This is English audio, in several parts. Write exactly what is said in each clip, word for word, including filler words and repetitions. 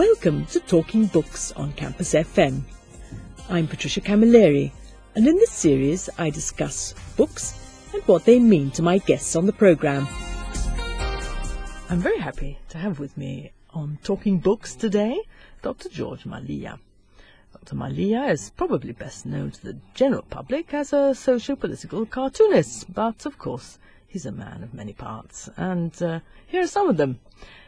Welcome to Talking Books on Campus F M. I'm Patricia Camilleri, and in this series I discuss books and what they mean to my guests on the programme. I'm very happy to have with me on Talking Books today Doctor George Malia. Doctor Malia is probably best known to the general public as a socio-political cartoonist, but of course he's a man of many parts, and uh, here are some of them.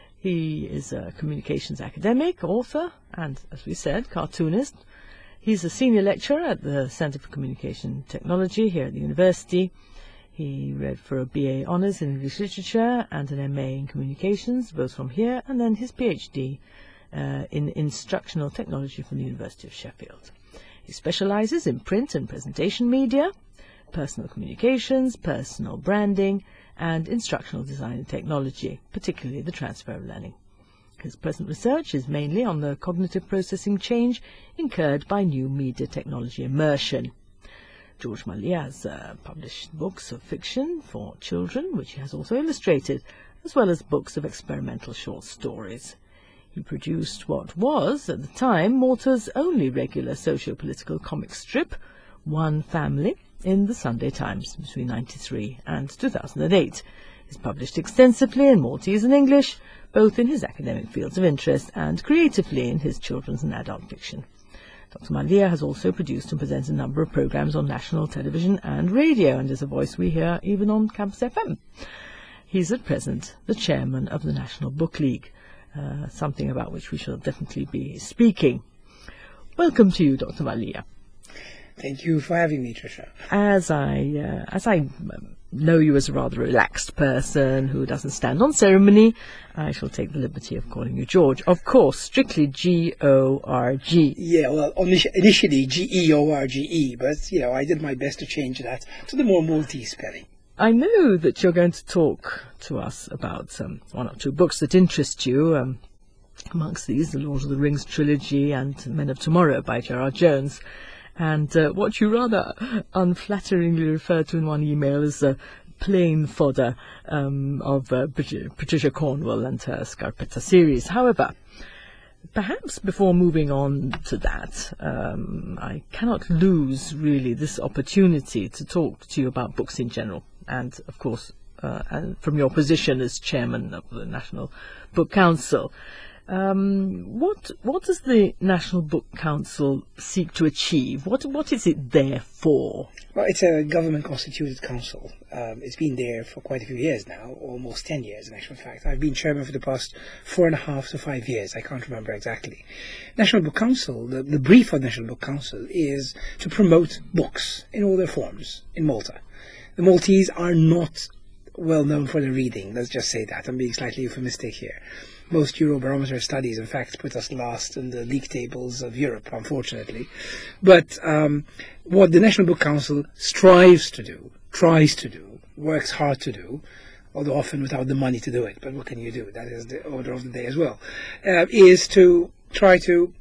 He is a communications academic, author, and, as we said, cartoonist. He's a senior lecturer at the Centre for Communication Technology here at the university. He read for a B A Honours in English Literature and an M A in Communications, both from here, and then his PhD uh, in Instructional Technology from the University of Sheffield. He specialises in print and presentation media, personal communications, personal branding, and instructional design and technology, particularly the transfer of learning. His present research is mainly on the cognitive processing change incurred by new media technology immersion. George Malia has uh, published books of fiction for children, which he has also illustrated, as well as books of experimental short stories. He produced what was, at the time, Malta's only regular socio-political comic strip, One Family, in the Sunday Times between ninety-three and two thousand eight. He's published extensively in Maltese and English, both in his academic fields of interest and creatively in his children's and adult fiction. Doctor Malia has also produced and presented a number of programmes on national television and radio, and is a voice we hear even on Campus F M. He's at present the chairman of the National Book League, uh, something about which we shall definitely be speaking. Welcome to you, Doctor Malia. Thank you for having me, Trisha. As I, uh, as I um, know you as a rather relaxed person who doesn't stand on ceremony, I shall take the liberty of calling you George. Of course, strictly G O R G. Yeah, well, initially G E O R G E, but, you know, I did my best to change that to the more Maltese spelling. I know that you're going to talk to us about um, one or two books that interest you. Um, amongst these, the Lord of the Rings trilogy and Men of Tomorrow by Gerard Jones. And uh, what you rather unflatteringly referred to in one email as uh, plain fodder um, of uh, Patricia Cornwell and her Scarpetta series. However, perhaps before moving on to that, um, I cannot lose really this opportunity to talk to you about books in general, and of course uh, and from your position as chairman of the National Book Council. Um, what what does the National Book Council seek to achieve? What what is it there for? Well, it's a government-constituted council. Um, it's been there for quite a few years now, almost ten years in actual fact. I've been chairman for the past four and a half to five years. I can't remember exactly. National Book Council, the, the brief of National Book Council is to promote books in all their forms in Malta. The Maltese are not well known for their reading. Let's just say that. I'm being slightly euphemistic here. Most Eurobarometer studies, in fact, put us last in the league tables of Europe, unfortunately. But um, what the National Book Council strives to do, tries to do, works hard to do, although often without the money to do it, but what can you do? That is the order of the day as well, uh, is to try to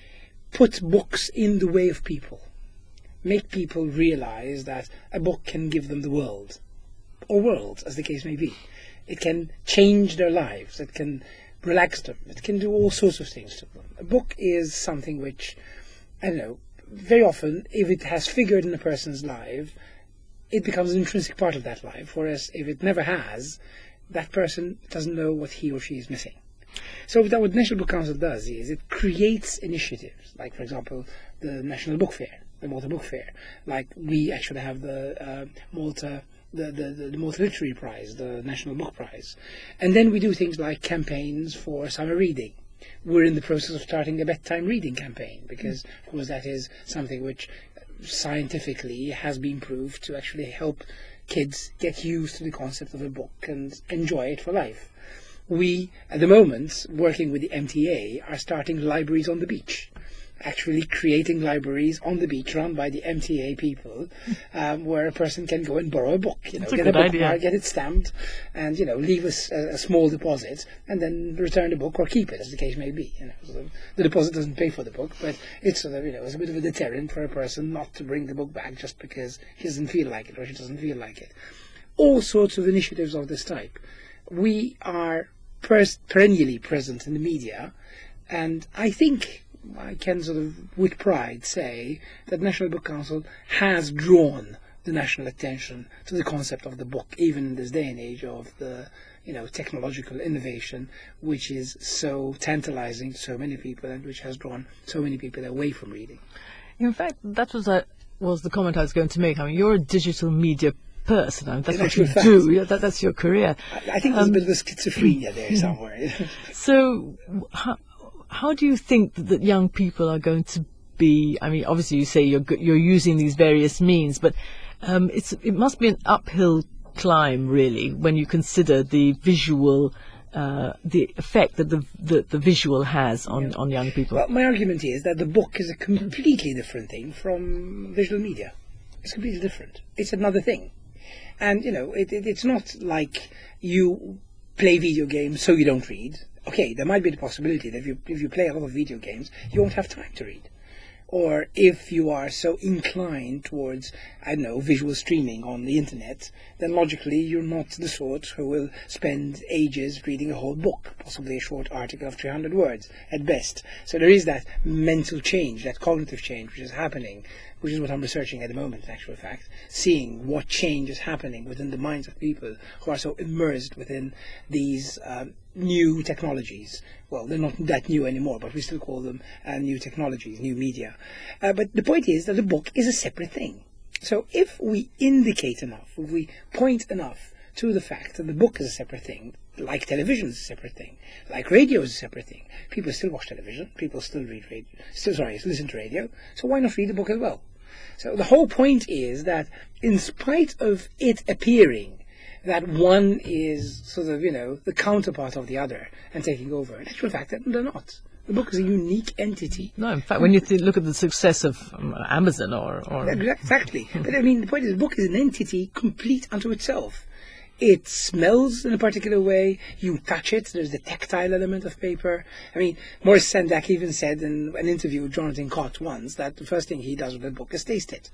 put books in the way of people. Make people realize that a book can give them the world, or worlds, as the case may be. It can change their lives. It can relax them. It can do all sorts of things to them. A book is something which, I don't know, very often, if it has figured in a person's life, it becomes an intrinsic part of that life, whereas if it never has, that person doesn't know what he or she is missing. So that what the National Book Council does is it creates initiatives, like, for example, the National Book Fair, the Malta Book Fair. Like, we actually have the uh, Malta... The, the, the Malta Literary Prize, the National Book Prize. And then we do things like campaigns for summer reading. We're in the process of starting a bedtime reading campaign because, of course, that is something which scientifically has been proved to actually help kids get used to the concept of a book and enjoy it for life. We, at the moment, working with the M T A, are starting libraries on the beach. Actually creating libraries on the beach run by the M T A people, um, where a person can go and borrow a book, you know, That's a get good a bookmark, idea. get it stamped, and, you know, leave a, a small deposit, and then return the book or keep it, as the case may be. You know, so the, the deposit doesn't pay for the book, but it's sort of, you know, it's a bit of a deterrent for a person not to bring the book back just because he doesn't feel like it or she doesn't feel like it. All sorts of initiatives of this type. We are pers- perennially present in the media. And I think I can sort of, with pride, say that the National Book Council has drawn the national attention to the concept of the book, even in this day and age of the, you know, technological innovation, which is so tantalizing to so many people and which has drawn so many people away from reading. In fact, that was a, was the comment I was going to make. I mean, you're a digital media person. I mean, that's In what you fact, do. Yeah, that, that's your career. I, I think there's um, a bit of a schizophrenia there somewhere. So, how, how do you think that, that young people are going to be? I mean, obviously, you say you're you're using these various means, but um, it's it must be an uphill climb, really, when you consider the visual. Uh, the effect that the, the the visual has on, yeah. on young people. Well, my argument is that the book is a completely different thing from visual media. It's completely different. It's another thing. And, you know, it, it, it's not like you play video games so you don't read. Okay, there might be the possibility that if you, if you play a lot of video games, you won't have time to read. Or if you are so inclined towards, I don't know, visual streaming on the internet, then logically you're not the sort who will spend ages reading a whole book, possibly a short article of three hundred words at best. So there is that mental change, that cognitive change which is happening, which is what I'm researching at the moment, in actual fact, seeing what change is happening within the minds of people who are so immersed within these um, new technologies. Well, they're not that new anymore, but we still call them uh, new technologies, new media. Uh, but the point is that the book is a separate thing. So if we indicate enough, if we point enough to the fact that the book is a separate thing, like television is a separate thing, like radio is a separate thing, people still watch television, people still read radio, still, sorry, listen to radio, so why not read the book as well? So the whole point is that in spite of it appearing that one is sort of, you know, the counterpart of the other and taking over, in actual fact, they're not. The book is a unique entity. No, in fact, when you th- look at the success of um, Amazon or, or... Exactly. But I mean, the point is, the book is an entity complete unto itself. It smells in a particular way. You touch it. There's the tactile element of paper. I mean, Maurice Sendak even said in an interview with Jonathan Cott once that the first thing he does with a book is taste it.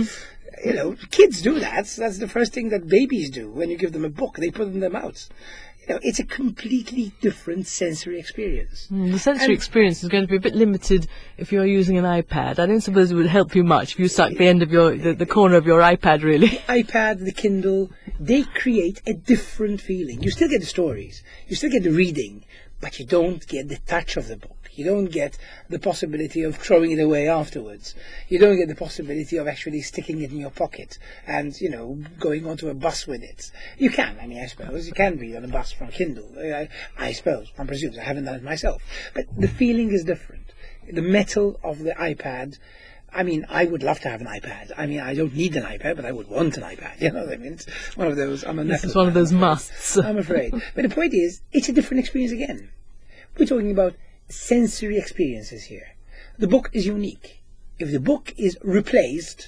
You know, kids do that. That's the first thing that babies do. When you give them a book, they put it in their mouths. You know, it's a completely different sensory experience. Mm, the sensory and experience is going to be a bit limited if you're using an iPad. I don't suppose it would help you much if you stuck the end of your, the, the corner of your iPad, really. The iPad, the Kindle, they create a different feeling. You still get the stories, you still get the reading, but you don't get the touch of the book. You don't get the possibility of throwing it away afterwards. You don't get the possibility of actually sticking it in your pocket and, you know, going onto a bus with it. You can, I mean, I suppose. You can read on a bus from Kindle. I, I suppose, one presumes. I haven't done it myself. But the feeling is different. The metal of the iPad, I mean, I would love to have an iPad. I mean, I don't need an iPad, but I would want an iPad. You know what I mean? It's one of those, I'm a This is one of those musts. I'm afraid. But the point is, it's a different experience again. We're talking about sensory experiences here. The book is unique. If the book is replaced,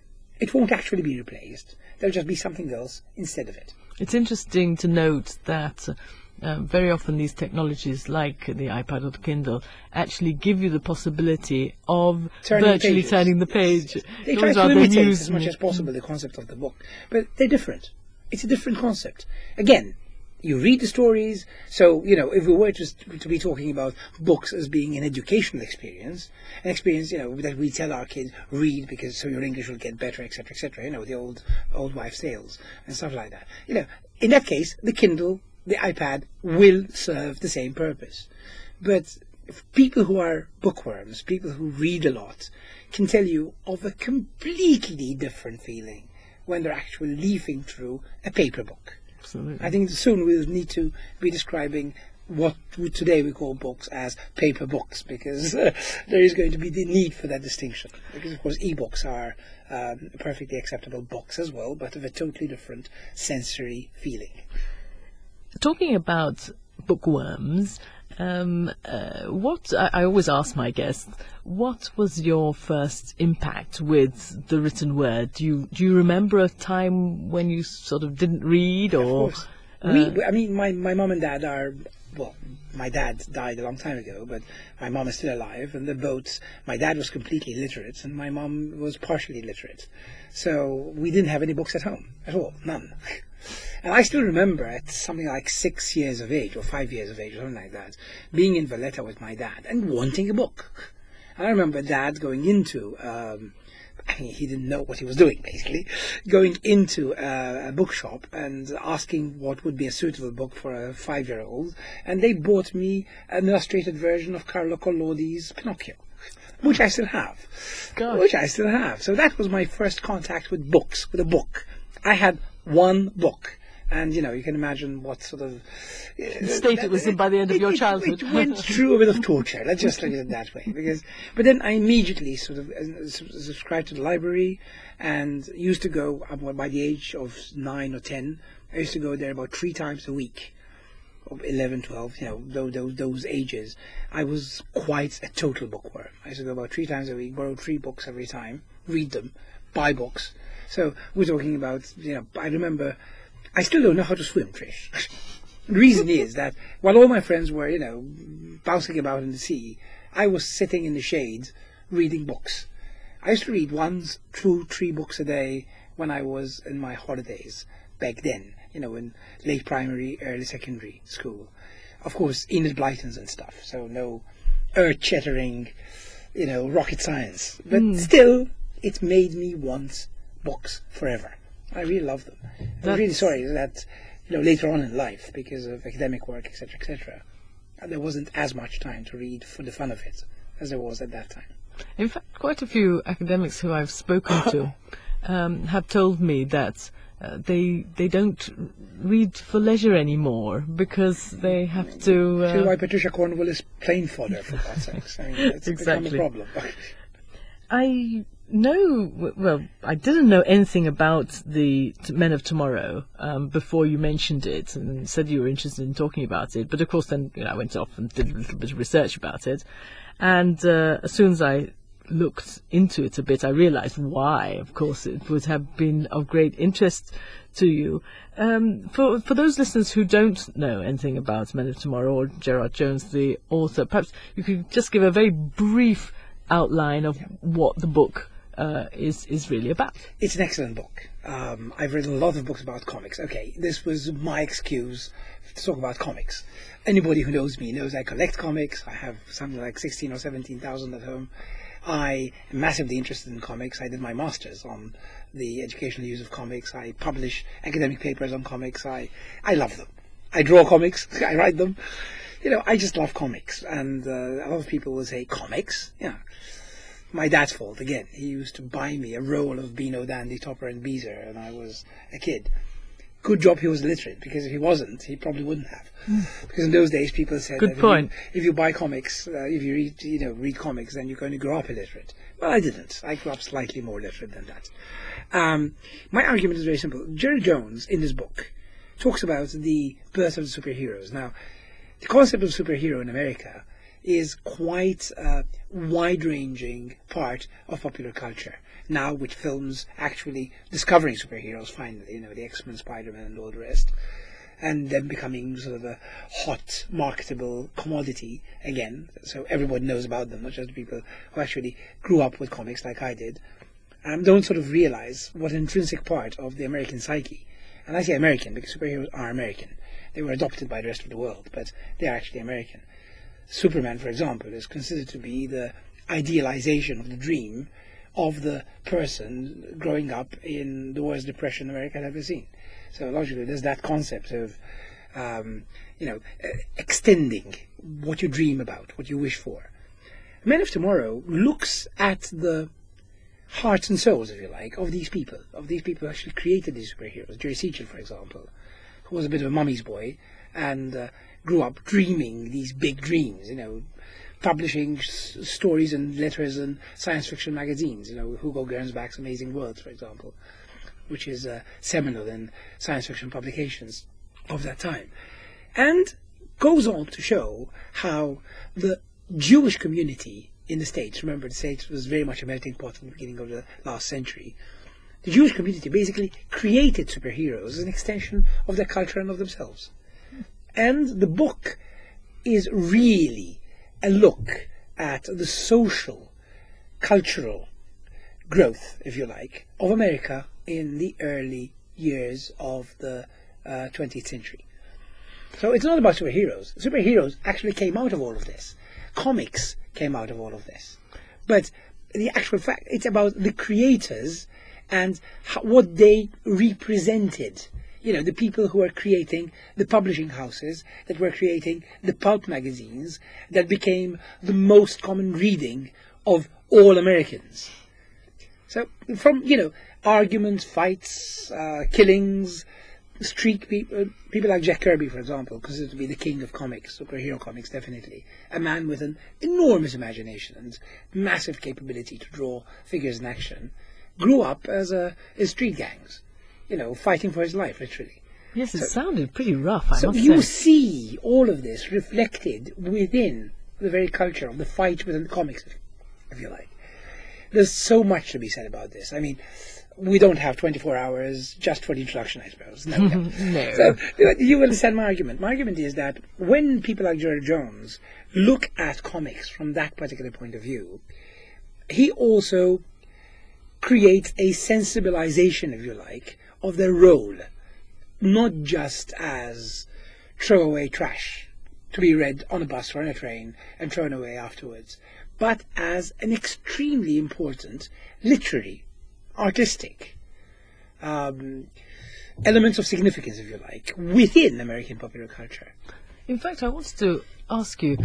it won't actually be replaced. There'll just be something else instead of it. It's interesting to note that uh, very often these technologies like the iPad or the Kindle actually give you the possibility of turning virtually pages. turning the page. Yes, yes. They try to imitate as much as possible the concept of the book, but they're different. It's a different concept. Again, you read the stories, so, you know, if we were just to be talking about books as being an educational experience, an experience, you know, that we tell our kids, read because so your English will get better, et cetera, et cetera, you know, the old, old wives' tales and stuff like that. You know, in that case, the Kindle, the iPad will serve the same purpose. But people who are bookworms, people who read a lot, can tell you of a completely different feeling when they're actually leafing through a paper book. Absolutely. I think soon we'll need to be describing what we, today we call books as paper books, because uh, there is going to be the need for that distinction. Because, of course, e-books are um, perfectly acceptable books as well, but of a totally different sensory feeling. Talking about bookworms, um, uh, what I, I always ask my guests, what was your first impact with the written word? Do you do you remember a time when you sort of didn't read, or? Of course. Uh, we, I mean, my my mom and dad are, well, my dad died a long time ago, but my mom is still alive, and they're both. My dad was completely literate, and my mom was partially literate, so we didn't have any books at home at all, none. And I still remember at something like six years of age, or five years of age, or something like that, being in Valletta with my dad and wanting a book. And I remember Dad going into, um, I mean, he didn't know what he was doing, basically, going into a, a bookshop and asking what would be a suitable book for a five-year-old. And they bought me an illustrated version of Carlo Collodi's Pinocchio, which I still have. Gosh. Which I still have. So that was my first contact with books, with a book. I had one book. And, you know, you can imagine what sort of... Uh, state it was in by the end of it, your it, childhood. It went through a bit of torture. Let's just look at it that way. Because, but then I immediately sort of uh, subscribed to the library and used to go, uh, by the age of nine or ten, I used to go there about three times a week. eleven, twelve, you know, those, those, those ages. I was quite a total bookworm. I used to go about three times a week, borrow three books every time, read them, buy books. So we're talking about, you know, I remember... I still don't know how to swim, Trish. The reason is that while all my friends were, you know, bouncing about in the sea, I was sitting in the shade reading books. I used to read one, two, three books a day when I was in my holidays back then, you know, in late primary, early secondary school. Of course, Enid Blyton's and stuff, so no earth-shattering, you know, rocket science. But mm. still, it made me want books forever. I really love them. That's... I'm really sorry that, you know, later on in life, because of academic work, et cetera, et cetera, there wasn't as much time to read for the fun of it as there was at that time. In fact, quite a few academics who I've spoken to um, have told me that uh, they they don't read for leisure anymore because they have to... Uh... See why Patricia Cornwell is plain fodder, for God's sakes. I mean, it's exactly. become a problem. I... No, well, I didn't know anything about the Men of Tomorrow um, before you mentioned it and said you were interested in talking about it. But of course, then you know, I went off and did a little bit of research about it. And uh, as soon as I looked into it a bit, I realized why. Of course, it would have been of great interest to you. Um, for for those listeners who don't know anything about Men of Tomorrow or Gerard Jones, the author, perhaps you could just give a very brief outline of what the book Uh, is is really about. It's an excellent book. Um, I've written a lot of books about comics. Okay, this was my excuse to talk about comics. Anybody who knows me knows I collect comics. I have something like sixteen or seventeen thousand at home. I am massively interested in comics. I did my master's on the educational use of comics. I publish academic papers on comics. I, I love them. I draw comics. I write them. You know, I just love comics. And uh, a lot of people will say, comics? Yeah. My dad's fault, again. He used to buy me a roll of Beano, Dandy, Topper and Beezer when I was a kid. Good job he was illiterate, because if he wasn't, he probably wouldn't have. Mm. Because in those days, people said Good that point. If, you, if you buy comics, uh, if you read, you know, read comics, then you're going to grow up illiterate. Well, I didn't. I grew up slightly more literate than that. Um, my argument is very simple. Gerard Jones, in this book, talks about the birth of the superheroes. Now, the concept of superhero in America is quite a wide-ranging part of popular culture. Now, with films actually discovering superheroes finally, you know, the X-Men, Spider-Man and all the rest, and them becoming sort of a hot, marketable commodity again, so everyone knows about them, not just the people who actually grew up with comics like I did, um, don't sort of realize what an intrinsic part of the American psyche, and I say American because superheroes are American. They were adopted by the rest of the world, but they are actually American. Superman, for example, is considered to be the idealization of the dream of the person growing up in the worst depression America had ever seen. So logically, there's that concept of, um, you know, uh, extending what you dream about, what you wish for. Men of Tomorrow looks at the hearts and souls, if you like, of these people, of these people who actually created these superheroes. Jerry Siegel, for example, who was a bit of a mummy's boy, and uh, grew up dreaming these big dreams, you know, publishing s stories and letters in science fiction magazines, you know, Hugo Gernsback's Amazing Worlds, for example, which is uh, seminal in science fiction publications of that time. And goes on to show how the Jewish community in the States, remember the States was very much a melting pot in the beginning of the last century, the Jewish community basically created superheroes as an extension of their culture and of themselves. And the book is really a look at the social, cultural growth, if you like, of America in the early years of the uh, twentieth century. So it's not about superheroes. Superheroes actually came out of all of this. Comics came out of all of this. But the actual fact, it's about the creators and how, what they represented. You know, the people who were creating the publishing houses, that were creating the pulp magazines, that became the most common reading of all Americans. So from, you know, arguments, fights, uh, killings, street people, people like Jack Kirby, for example, considered to be the king of comics, superhero comics, definitely. A man with an enormous imagination and massive capability to draw figures in action, grew up as a in street gangs, you know, fighting for his life, literally. Yes, it so, sounded pretty rough, I so must you say. see all of this reflected within the very culture of the fight within the comics, if you like. There's so much to be said about this. I mean, we don't have twenty-four hours just for the introduction, I suppose. No, no. No. So you understand my argument. My argument is that when people like George Jones look at comics from that particular point of view, he also creates a sensibilization, if you like, of their role, not just as throwaway trash to be read on a bus or on a train and thrown away afterwards, but as an extremely important literary, artistic um, elements of significance, if you like, within American popular culture. In fact, I wanted to ask you,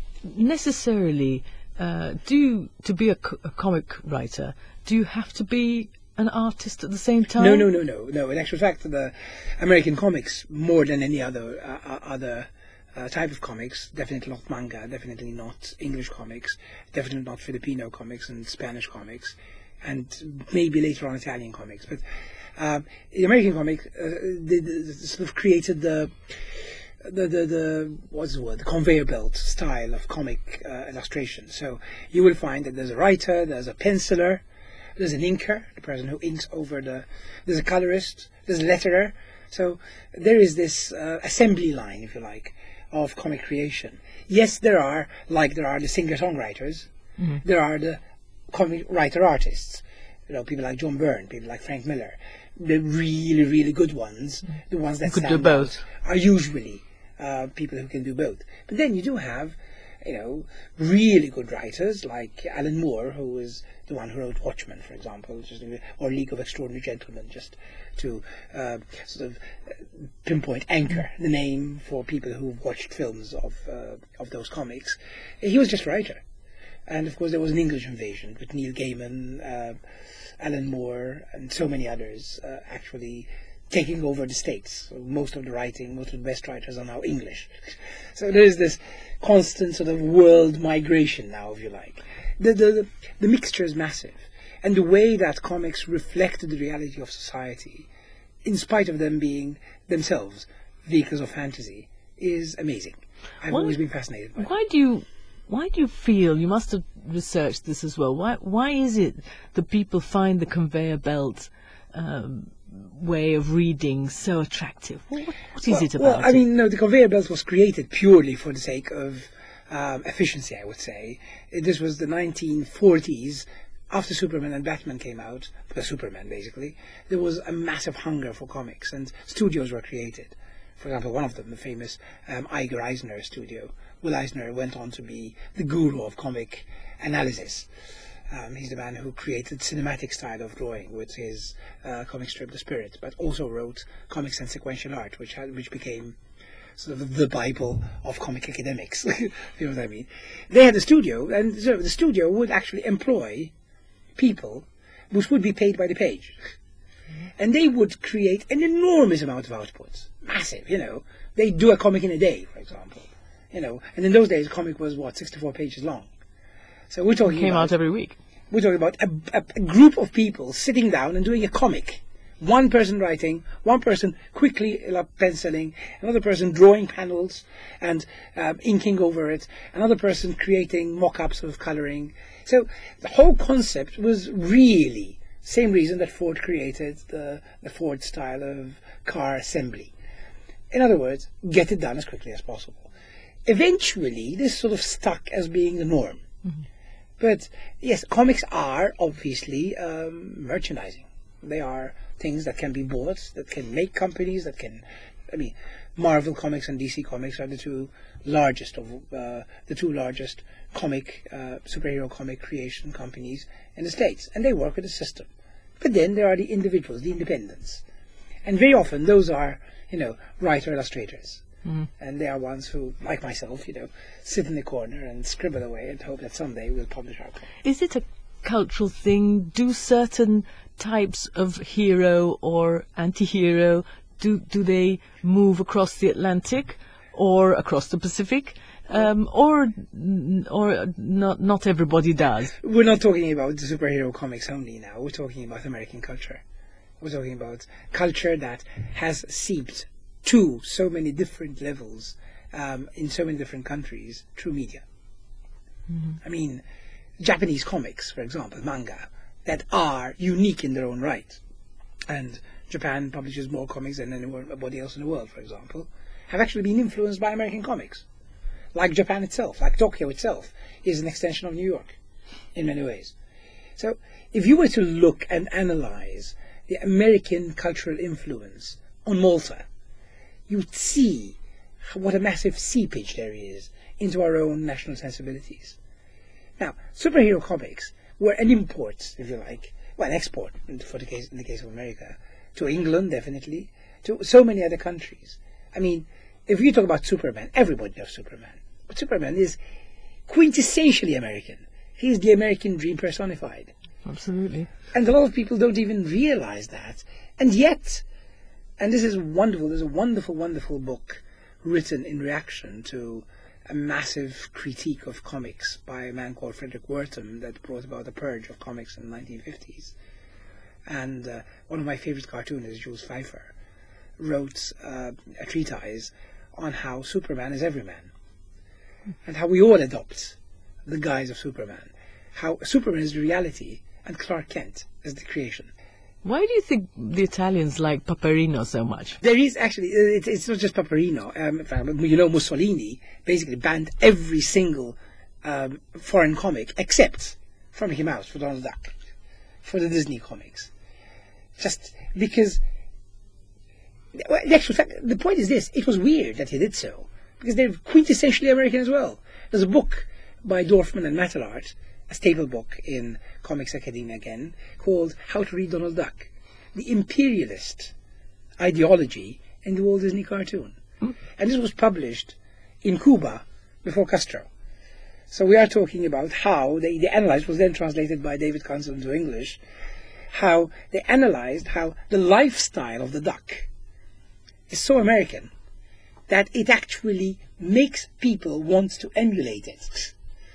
necessarily, uh, do to be a, co- a comic writer, do you have to be an artist at the same time? No, no, no, no, no. In actual fact, the American comics, more than any other uh, other uh, type of comics, definitely not manga, definitely not English comics, definitely not Filipino comics and Spanish comics, and maybe later on Italian comics. But uh, the American comic, uh, they, they sort of created the the the, the what's the word the conveyor belt style of comic uh, illustration. So you will find that there's a writer, there's a penciler, there's an inker, the person who inks over the, there's a colorist, there's a letterer. So there is this uh, assembly line, if you like, of comic creation. Yes, there are, like there are the singer-songwriters, mm-hmm. there are the comic writer-artists, you know, people like John Byrne, people like Frank Miller. The really, really good ones, mm-hmm. the ones that could stand do both. out, are usually uh, people who can do both. But then you do have, you know, really good writers like Alan Moore, who is the one who wrote Watchmen, for example, just, or League of Extraordinary Gentlemen, just to uh, sort of pinpoint, anchor the name for people who've watched films of uh, of those comics. He was just a writer. And of course there was an English invasion with Neil Gaiman, uh, Alan Moore, and so many others uh, actually taking over the States. So most of the writing, most of the best writers are now English. So there is this constant sort of world migration now, if you like. The, the, the, the mixture is massive. And the way that comics reflected the reality of society, in spite of them being themselves vehicles of fantasy, is amazing. I've why, always been fascinated by it. Why do you... Why do you feel, you must have researched this as well, why why is it that people find the conveyor belt um, way of reading so attractive? What, what is well, it about well, I it? mean, no, the conveyor belt was created purely for the sake of um, efficiency, I would say. This was the nineteen forties, after Superman and Batman came out, for Superman basically, there was a massive hunger for comics, and studios were created. For example, one of them, the famous um, Iger Eisner studio. Will Eisner went on to be the guru of comic analysis. Um, he's the man who created cinematic style of drawing with his uh, comic strip, The Spirit, but also wrote comics and sequential art, which had, which became sort of the Bible of comic academics. You know what I mean? They had a studio, and so the studio would actually employ people which would be paid by the page. And they would create an enormous amount of outputs. Massive, you know. They'd do a comic in a day, for example. You know, and in those days, a comic was, what, sixty-four pages long. So we're talking It came about, out every week. We're talking about a, a, a group of people sitting down and doing a comic. One person writing, one person quickly penciling, another person drawing panels and um, inking over it, another person creating mock-ups of coloring. So the whole concept was really same reason that Ford created the, the Ford style of car assembly. In other words, get it done as quickly as possible. Eventually, this sort of stuck as being the norm. Mm-hmm. But yes, comics are obviously um, merchandising. They are things that can be bought, that can make companies, that can I mean, Marvel Comics and D C Comics are the two largest of uh, the two largest comic uh, superhero comic creation companies in the States, and they work with a system. But then there are the individuals, the independents, and very often those are, you know, writer illustrators, mm-hmm. and they are ones who, like myself, you know, sit in the corner and scribble away and hope that someday we'll publish our comic. Is it a cultural thing? Do certain types of hero or anti-hero, do do they move across the Atlantic or across the Pacific, um, or or not not everybody does? We're not talking about the superhero comics only now. We're talking about American culture. We're talking about culture that has seeped to so many different levels um, in so many different countries through media. Mm-hmm. I mean, Japanese comics, for example, manga, that are unique in their own right. And Japan publishes more comics than anybody else in the world, for example, have actually been influenced by American comics. Like Japan itself, like Tokyo itself, is an extension of New York in many ways. So if you were to look and analyze the American cultural influence on Malta, you'd see what a massive seepage there is into our own national sensibilities. Now, superhero comics were an import, if you like, well, an export for the case, in the case of America, to England, definitely, to so many other countries. I mean, if you talk about Superman, everybody knows Superman. But Superman is quintessentially American. He is the American dream personified. Absolutely. And a lot of people don't even realize that. And yet, and this is wonderful, there's a wonderful, wonderful book written in reaction to a massive critique of comics by a man called Frederick Wortham that brought about the purge of comics in the nineteen fifties. And uh, one of my favorite cartoonists, Jules Pfeiffer, wrote uh, a treatise on how Superman is everyman, and how we all adopt the guise of Superman, how Superman is the reality and Clark Kent is the creation. Why do you think the Italians like Paperino so much? There is actually, it's, it's not just Paperino. Um, you know, Mussolini basically banned every single um, foreign comic except for Mickey Mouse, for Donald Duck, for the Disney comics. Just because, well, the actual fact, the point is this, it was weird that he did so, because they're quintessentially American as well. There's a book by Dorfman and Mattelart, a staple book in Comics Academia again, called How to Read Donald Duck, the imperialist ideology in the Walt Disney cartoon. Mm. And this was published in Cuba before Castro. So we are talking about how they, they analyzed, was then translated by David Consul into English, how they analyzed how the lifestyle of the duck is so American that it actually makes people want to emulate it.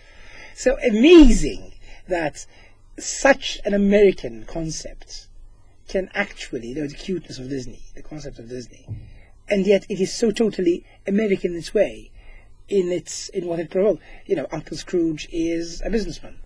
So amazing that such an American concept can actually, you know, the cuteness of Disney, the concept of Disney, and yet it is so totally American in its way, in its in what it provokes. You know, Uncle Scrooge is a businessman,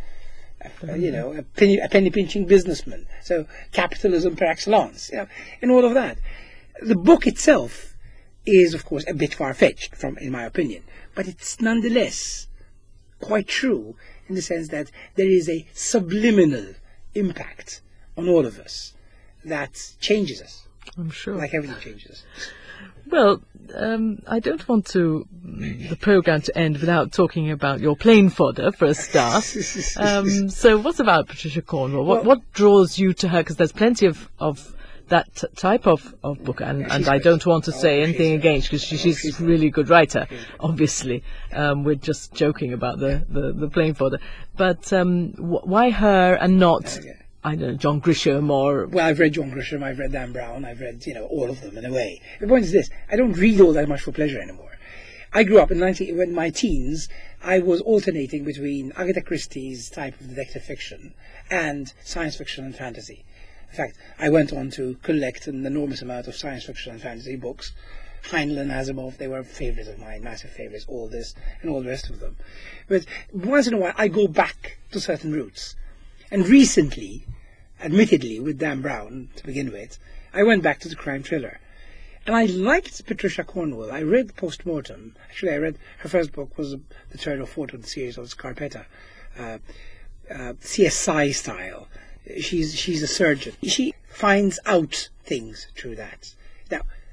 uh, you know, a penny, a penny pinching businessman. So capitalism par excellence, you know, and all of that. The book itself is, of course, a bit far-fetched, from in my opinion, but it's nonetheless quite true in the sense that there is a subliminal impact on all of us that changes us. I'm sure. Like everything changes us. Well, um, I don't want to the programme to end without talking about your plain fodder for a start. um, so what about Patricia Cornwell? What, well, what draws you to her? Because there's plenty of, of that t- type of, of book, and, yeah, and I don't want to oh, say anything against, because she, she's, she's a really good writer, obviously. Um, we're just joking about the, the, the plain fodder. But um, wh- why her and not, uh, yeah. I don't know, John Grisham or... Well, I've read John Grisham, I've read Dan Brown, I've read, you know, all of them in a way. The point is this, I don't read all that much for pleasure anymore. I grew up in nineteen, in my teens, I was alternating between Agatha Christie's type of detective fiction and science fiction and fantasy. In fact, I went on to collect an enormous amount of science fiction and fantasy books. Heinlein, Asimov, they were favorites of mine, massive favorites, all this and all the rest of them. But once in a while, I go back to certain roots. And recently, admittedly, with Dan Brown, to begin with, I went back to the crime thriller. And I liked Patricia Cornwell. I read Postmortem. Actually, I read, her first book was the third or fourth of the series of Scarpetta, uh, uh, C S I style. She's she's a surgeon. She finds out things through that. Now,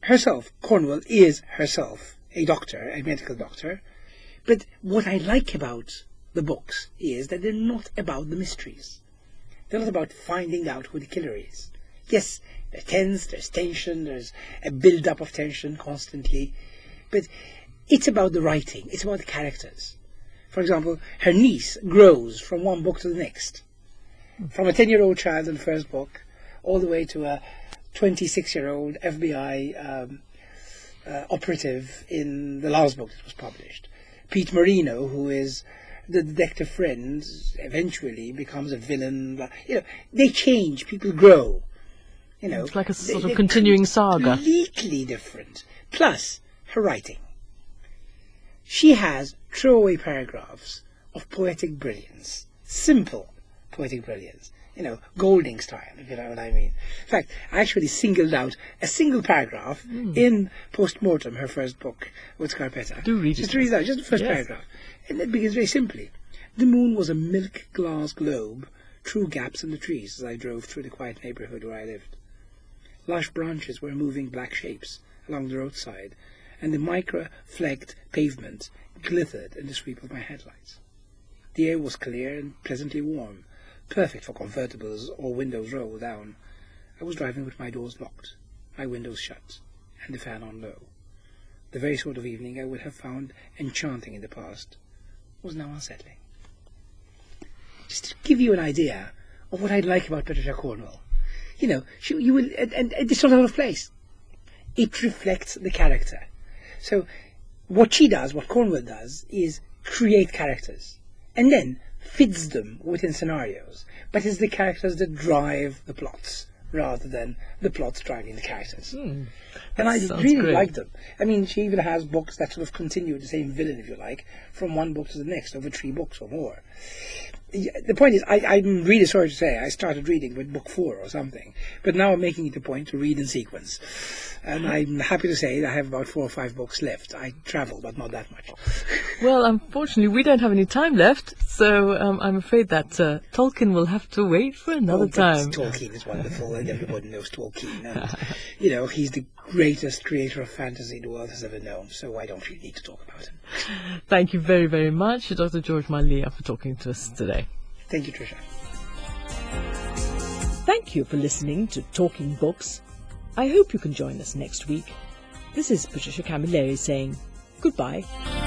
herself, Cornwell, is herself a doctor, a medical doctor. But what I like about the books is that they're not about the mysteries. They're not about finding out who the killer is. Yes, there's tense, there's tension, there's a build-up of tension constantly. But it's about the writing. It's about the characters. For example, her niece grows from one book to the next. From a ten-year-old child in the first book, all the way to a twenty-six-year-old F B I um, uh, operative in the last book that was published. Pete Marino, who is the detective friend, eventually becomes a villain. You know, they change, people grow. You know, it's like a sort they, of continuing saga. Completely different. Plus, her writing. She has throwaway paragraphs of poetic brilliance. Simple poetic brilliance. You know, Golding style, if you know what I mean. In fact, I actually singled out a single paragraph mm. in Postmortem, her first book with Scarpetta. Do read just it. Read that, just the first yes. paragraph. And it begins very simply. The moon was a milk glass globe through gaps in the trees as I drove through the quiet neighbourhood where I lived. Lush branches were moving black shapes along the roadside, and the micro-flecked pavement glittered in the sweep of my headlights. The air was clear and pleasantly warm, perfect for convertibles or windows rolled down. I was driving with my doors locked, my windows shut, and the fan on low. The very sort of evening I would have found enchanting in the past was now unsettling. Just to give you an idea of what I like about Patricia Cornwell, you know, she, you will, and, and it's not out of place. It reflects the character. So, what she does, what Cornwell does, is create characters, and then fits them within scenarios. But it's the characters that drive the plots, rather than the plots driving the characters. Mm, and I sounds really great. like them. I mean, she even has books that sort of continue the same villain, if you like, from one book to the next, over three books or more. The point is, I, I'm really sorry to say, I started reading with book four or something, but now I'm making it a point to read in sequence. And I'm happy to say that I have about four or five books left. I travel, but not that much. Well, unfortunately, we don't have any time left, so um, I'm afraid that uh, Tolkien will have to wait for another oh, time. Tolkien is wonderful, and everybody knows Tolkien. And, you know, he's the greatest creator of fantasy the world has ever known, so I don't really need to talk about him. Thank you very, very much, Doctor George Malia, for talking to us today. Thank you, Tricia. Thank you for listening to Talking Books. I hope you can join us next week. This is Patricia Camilleri saying goodbye.